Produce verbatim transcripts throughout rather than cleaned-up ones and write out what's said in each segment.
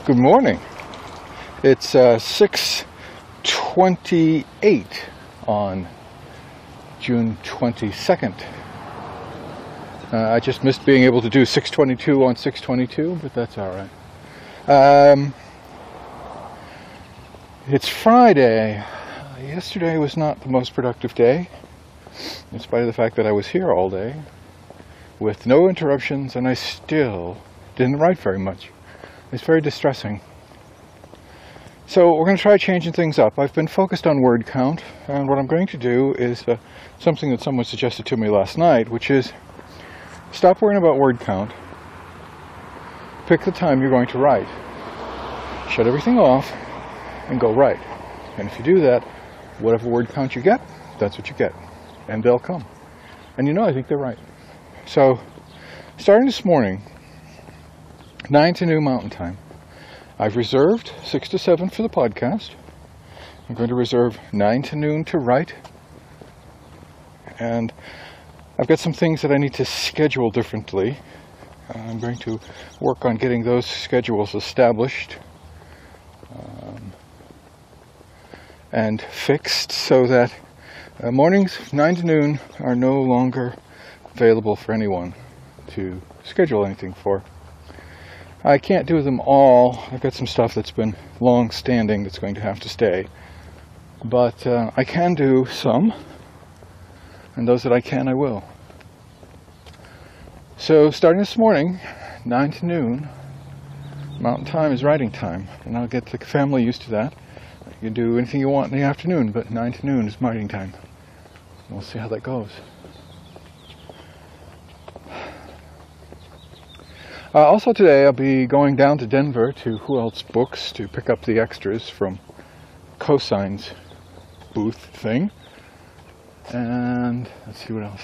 Good morning. It's uh, six twenty-eight on June twenty-second. Uh, I just missed being able to do six twenty-two on six twenty-two, but that's all right. Um, it's Friday. Uh, yesterday was not the most productive day, in spite of the fact that I was here all day with no interruptions, and I still didn't write very much. It's very distressing. So we're going to try changing things up. I've been focused on word count, and what I'm going to do is uh, something that someone suggested to me last night, which is stop worrying about word count. Pick the time you're going to write. Shut everything off and go write. And if you do that, whatever word count you get, that's what you get. And they'll come. And you know, I think they're right. So, starting this morning, nine to noon Mountain Time, I've reserved six to seven for the podcast. I'm going to reserve nine to noon to write. And I've got some things that I need to schedule differently. Uh, I'm going to work on getting those schedules established um, and fixed so that uh, mornings nine to noon are no longer available for anyone to schedule anything for. I can't do them all. I've got some stuff that's been long-standing that's going to have to stay. But uh, I can do some, and those that I can, I will. So starting this morning, nine to noon, Mountain Time is writing time, and I'll get the family used to that. You can do anything you want in the afternoon, but nine to noon is writing time. We'll see how that goes. Uh, also today I'll be going down to Denver to Who Else Books to pick up the extras from Cosign's booth thing. And let's see what else.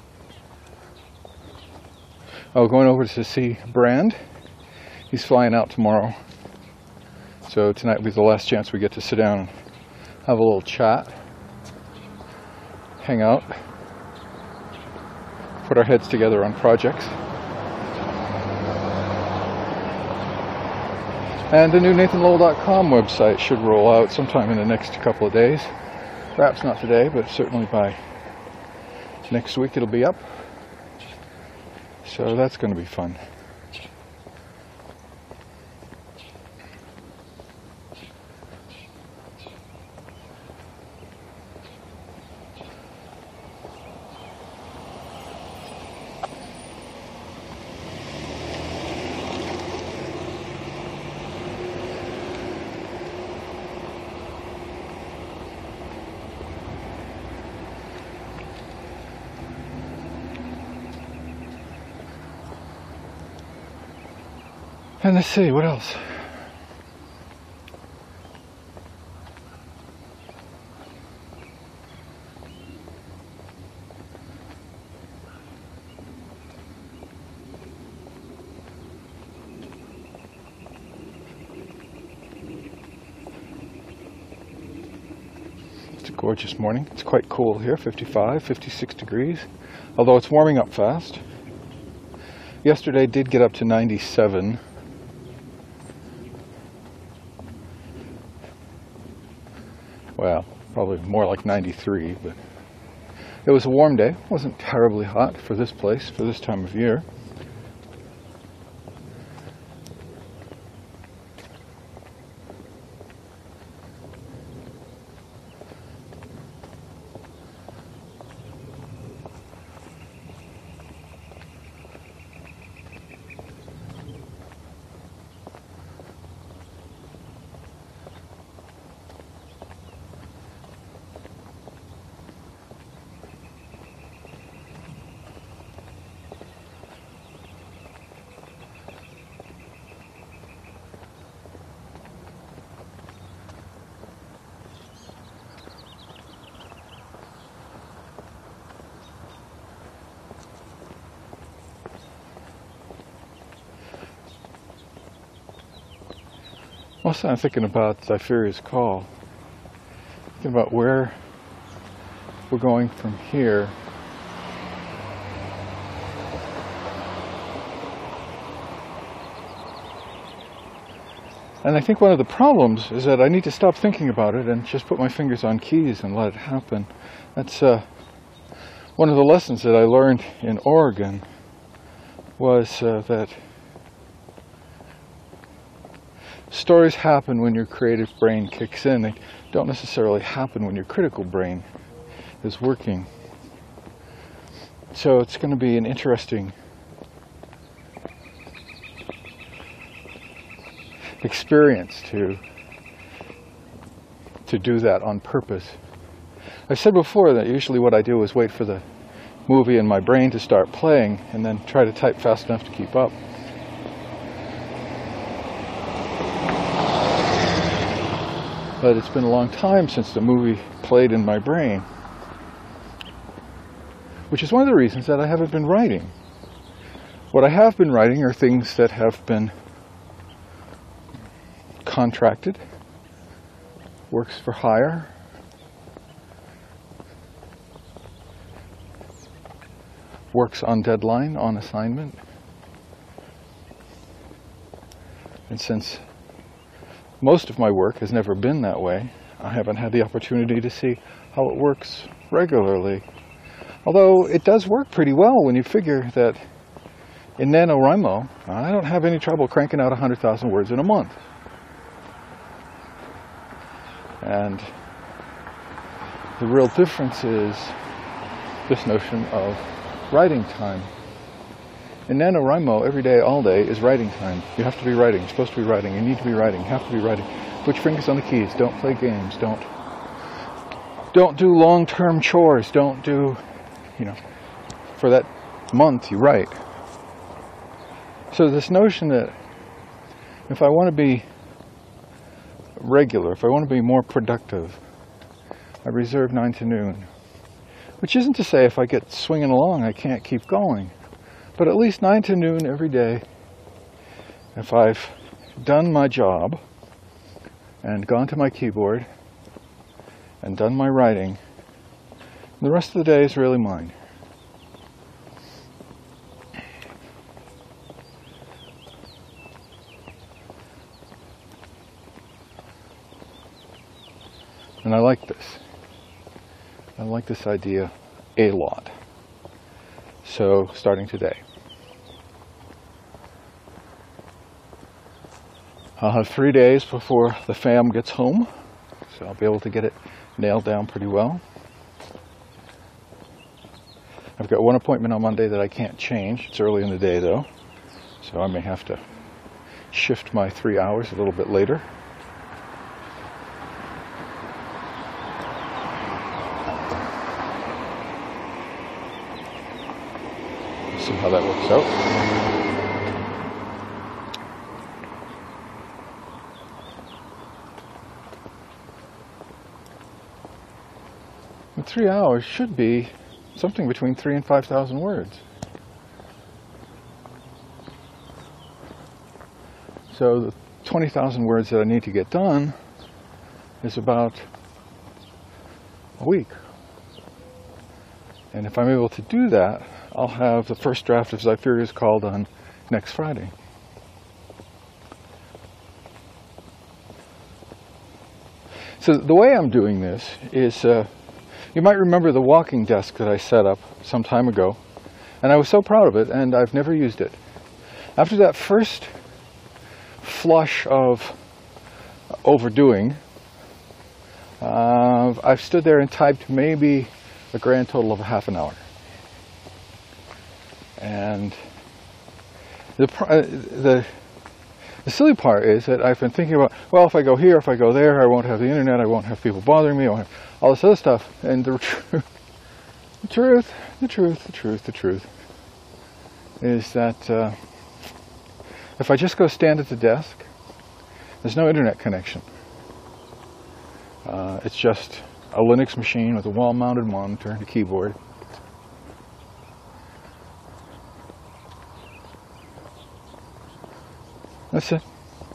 Oh, going over to see Brand. He's flying out tomorrow. So tonight will be the last chance we get to sit down and have a little chat. Hang out. Put our heads together on projects. And the new Nathan Lowell dot com website should roll out sometime in the next couple of days. Perhaps not today, but certainly by next week it'll be up. So that's going to be fun. And let's see, what else? It's a gorgeous morning. It's quite cool here, fifty-five, fifty-six degrees, although it's warming up fast. Yesterday did get up to ninety-seven. Well, probably more like ninety-three, but it was a warm day. It wasn't terribly hot for this place, for this time of year. Also, I'm thinking about Zypheria's call. Thinking about where we're going from here. And I think one of the problems is that I need to stop thinking about it and just put my fingers on keys and let it happen. That's uh, one of the lessons that I learned in Oregon, was uh, that stories happen when your creative brain kicks in. They don't necessarily happen when your critical brain is working. So it's going to be an interesting experience to to do that on purpose. I've said before that usually what I do is wait for the movie in my brain to start playing and then try to type fast enough to keep up. But it's been a long time since the movie played in my brain, which is one of the reasons that I haven't been writing. What I have been writing are things that have been contracted, works for hire, works on deadline, on assignment. And since most of my work has never been that way, I haven't had the opportunity to see how it works regularly. Although it does work pretty well when you figure that in NaNoWriMo, I don't have any trouble cranking out one hundred thousand words in a month. And the real difference is this notion of writing time. In NaNoWriMo, every day, all day is writing time. You have to be writing. You're supposed to be writing. You need to be writing. You have to be writing. Put your fingers on the keys. Don't play games. Don't don't do long-term chores. Don't do, you know, for that month you write. So this notion that if I want to be regular, if I want to be more productive, I reserve nine to noon. Which isn't to say if I get swinging along I can't keep going. But at least nine to noon every day, if I've done my job and gone to my keyboard and done my writing, the rest of the day is really mine. And I like this. I like this idea a lot. So, starting today, I'll have three days before the fam gets home, so I'll be able to get it nailed down pretty well. I've got one appointment on Monday that I can't change. It's early in the day, though, so I may have to shift my three hours a little bit later. See how that works out. And three hours should be something between three and five thousand words. So the twenty thousand words that I need to get done is about a week. And if I'm able to do that, I'll have the first draft of Zypheria's Call done next Friday. So the way I'm doing this is, uh, you might remember the walking desk that I set up some time ago, and I was so proud of it, and I've never used it. After that first flush of overdoing, uh, I've stood there and typed maybe a grand total of a half an hour. And the, uh, the the silly part is that I've been thinking about, well, if I go here, if I go there, I won't have the internet, I won't have people bothering me, I won't have all this other stuff. And the, tr the truth, the truth, the truth, the truth is that uh, if I just go stand at the desk, there's no internet connection. Uh, it's just a Linux machine with a wall-mounted monitor and a keyboard. That's it.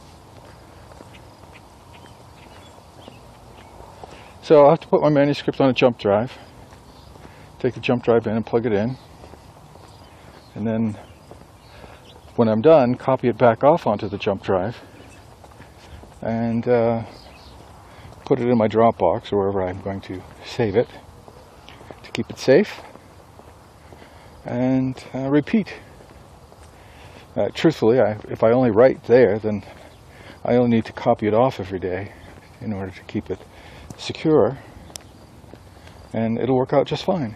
So I'll have to put my manuscript on a jump drive, take the jump drive in and plug it in, and then when I'm done, copy it back off onto the jump drive, and uh, put it in my Dropbox or wherever I'm going to save it to keep it safe, and uh, repeat. Uh, truthfully, I, if I only write there, then I only need to copy it off every day in order to keep it secure, and it'll work out just fine.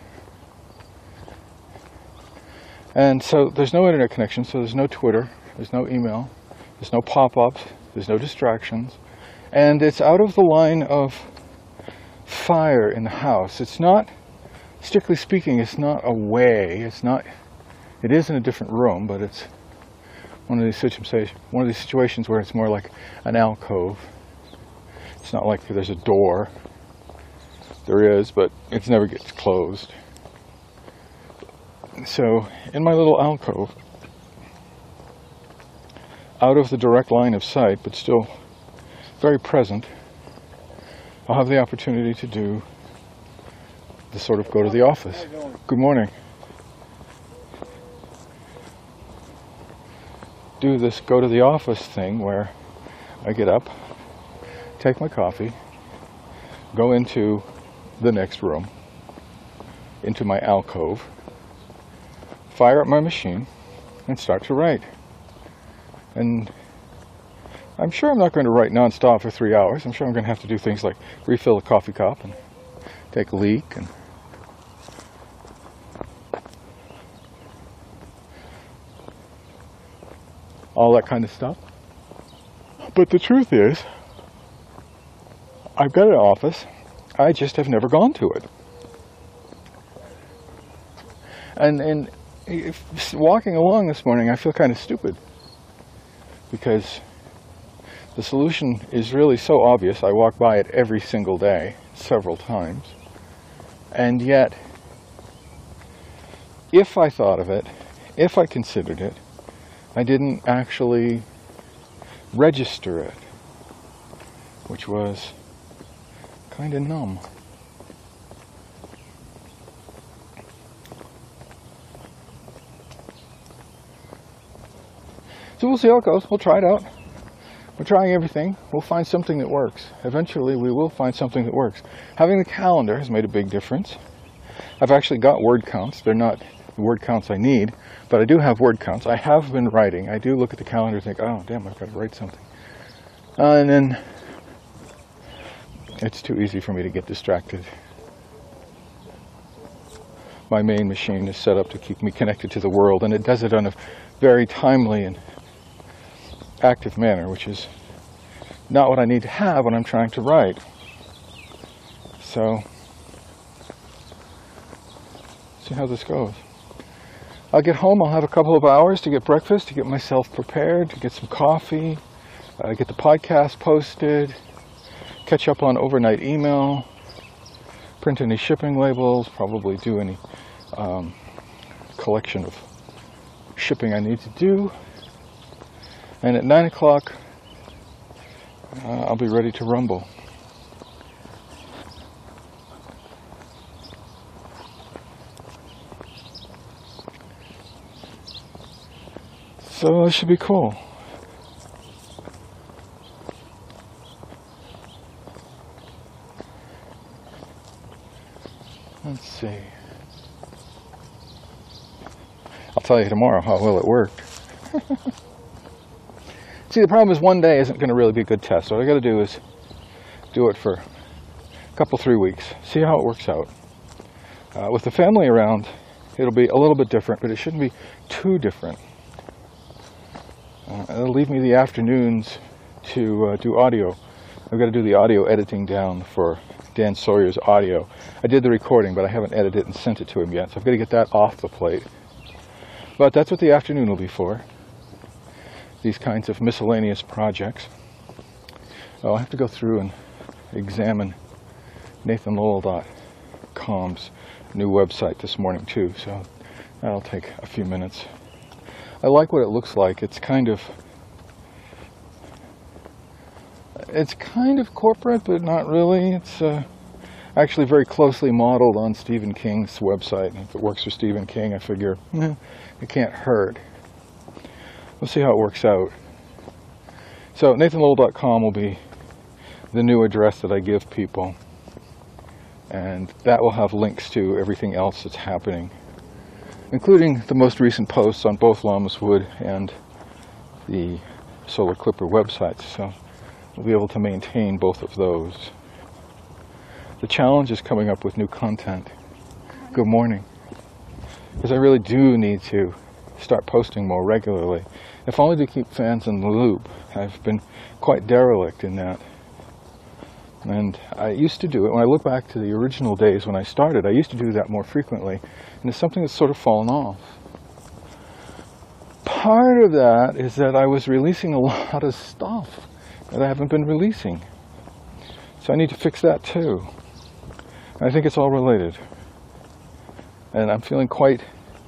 And so there's no internet connection, so there's no Twitter, there's no email, there's no pop-ups, there's no distractions, and it's out of the line of fire in the house. It's not, strictly speaking, it's not away, it's not, it is in a different room, but it's one of these situations, one of these situations where it's more like an alcove. It's not like there's a door. There is, but it never gets closed. So, in my little alcove, out of the direct line of sight, but still very present, I'll have the opportunity to do the sort of go to the office. Good morning. Do this go to the office thing where I get up, take my coffee, go into the next room, into my alcove, fire up my machine, and start to write. And I'm sure I'm not going to write non-stop for three hours. I'm sure I'm going to have to do things like refill the coffee cup and take a leak and all that kind of stuff. But the truth is, I've got an office, I just have never gone to it. And, and if, walking along this morning, I feel kind of stupid, because the solution is really so obvious. I walk by it every single day, several times, and yet, if I thought of it, if I considered it, I didn't actually register it, which was kind of numb. So we'll see how it goes. We'll try it out. We're trying everything. We'll find something that works. Eventually we will find something that works. Having the calendar has made a big difference. I've actually got word counts. They're not the word counts I need, but I do have word counts. I have been writing. I do look at the calendar and think, oh, damn, I've got to write something. Uh, and then it's too easy for me to get distracted. My main machine is set up to keep me connected to the world, and it does it on a very timely and active manner, which is not what I need to have when I'm trying to write. So, see how this goes. I'll get home, I'll have a couple of hours to get breakfast, to get myself prepared, to get some coffee, uh, get the podcast posted, catch up on overnight email, print any shipping labels, probably do any um, collection of shipping I need to do. And at nine o'clock, uh, I'll be ready to rumble. So it should be cool. Let's see. I'll tell you tomorrow how well it worked. See, the problem is one day isn't going to really be a good test. What I got to do is do it for a couple, three weeks. See how it works out. Uh, with the family around, it'll be a little bit different, but it shouldn't be too different. Uh, it'll leave me the afternoons to uh, do audio. I've got to do the audio editing down for Dan Sawyer's audio. I did the recording, but I haven't edited it and sent it to him yet, so I've got to get that off the plate. But that's what the afternoon will be for. These kinds of miscellaneous projects. I'll have to go through and examine Nathan Lowell dot com's new website this morning too, so that'll take a few minutes. I like what it looks like. It's kind of it's kind of corporate, but not really. It's uh, actually very closely modeled on Stephen King's website. And if it works for Stephen King, I figure eh, it can't hurt. We'll see how it works out. So nathan lowell dot com will be the new address that I give people, and that will have links to everything else that's happening, including the most recent posts on both Llamas Wood and the Solar Clipper websites. So we'll be able to maintain both of those. The challenge is coming up with new content. Good morning. Because I really do need to start posting more regularly, if only to keep fans in the loop. I've been quite derelict in that. And I used to do it, when I look back to the original days when I started, I used to do that more frequently, and it's something that's sort of fallen off. Part of that is that I was releasing a lot of stuff that I haven't been releasing. So I need to fix that too. I think it's all related. And I'm feeling quite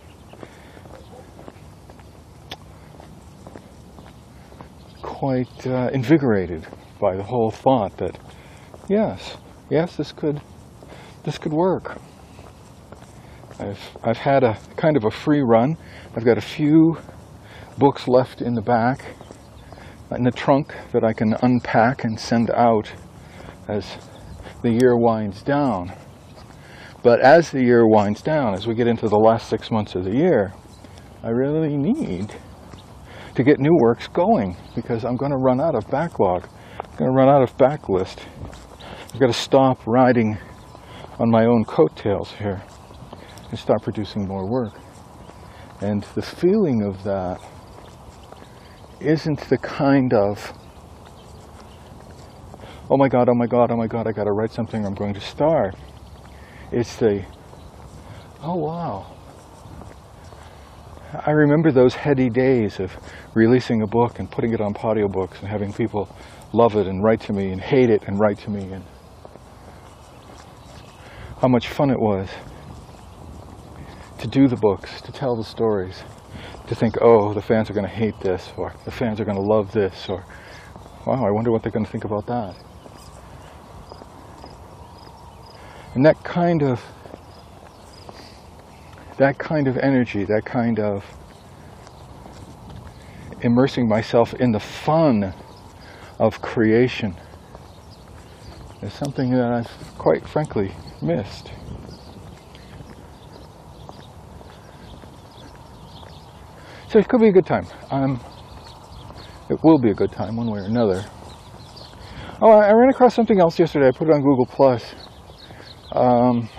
quite uh, invigorated by the whole thought that yes, yes, this could this could work. I've I've had a kind of a free run. I've got a few books left in the back, in the trunk, that I can unpack and send out as the year winds down. But as the year winds down, as we get into the last six months of the year, I really need to get new works going, because I'm going to run out of backlog. I'm going to run out of backlist. I've got to stop riding on my own coattails here and start producing more work. And the feeling of that isn't the kind of, oh my God, oh my God, oh my God, I got to write something, I'm going to start. It's the, oh wow. I remember those heady days of releasing a book and putting it on audiobooks and having people love it and write to me and hate it and write to me, and how much fun it was to do the books, to tell the stories, to think, oh, the fans are going to hate this, or the fans are going to love this, or wow, I wonder what they're going to think about that. And that kind of that kind of energy, that kind of immersing myself in the fun of creation is something that I've quite frankly missed. So it could be a good time. Um, it will be a good time one way or another. Oh, I, I ran across something else yesterday. I put it on Google Plus. Um,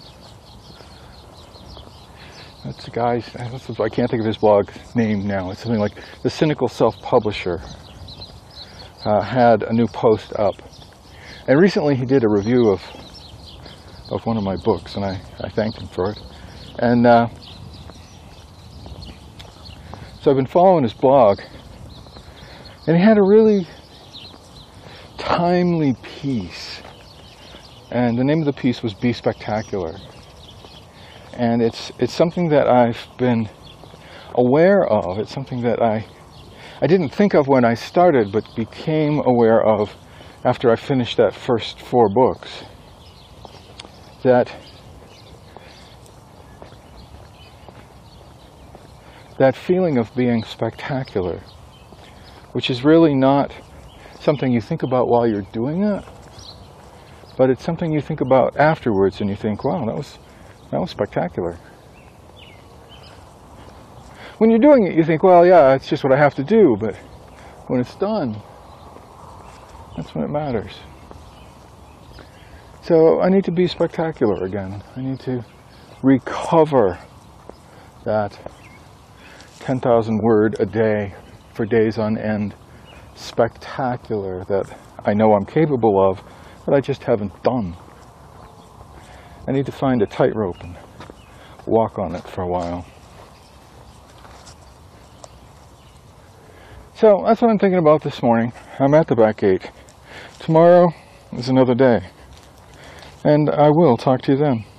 that's the guy's, I can't think of his blog name now. It's something like The Cynical Self-Publisher. Uh, had a new post up. And recently he did a review of of one of my books, and I, I thanked him for it. And uh, so I've been following his blog, and he had a really timely piece. And the name of the piece was Be Spectacular. And it's it's something that I've been aware of. It's something that I I didn't think of when I started, but became aware of after I finished that first four books. That that feeling of being spectacular, which is really not something you think about while you're doing it, but it's something you think about afterwards, and you think, wow, that was that was spectacular. When you're doing it, you think, well, yeah, it's just what I have to do, but when it's done, that's when it matters. So I need to be spectacular again. I need to recover that ten thousand word a day for days on end spectacular that I know I'm capable of, but I just haven't done. I need to find a tightrope and walk on it for a while. So that's what I'm thinking about this morning. I'm at the back gate. Tomorrow is another day. And I will talk to you then.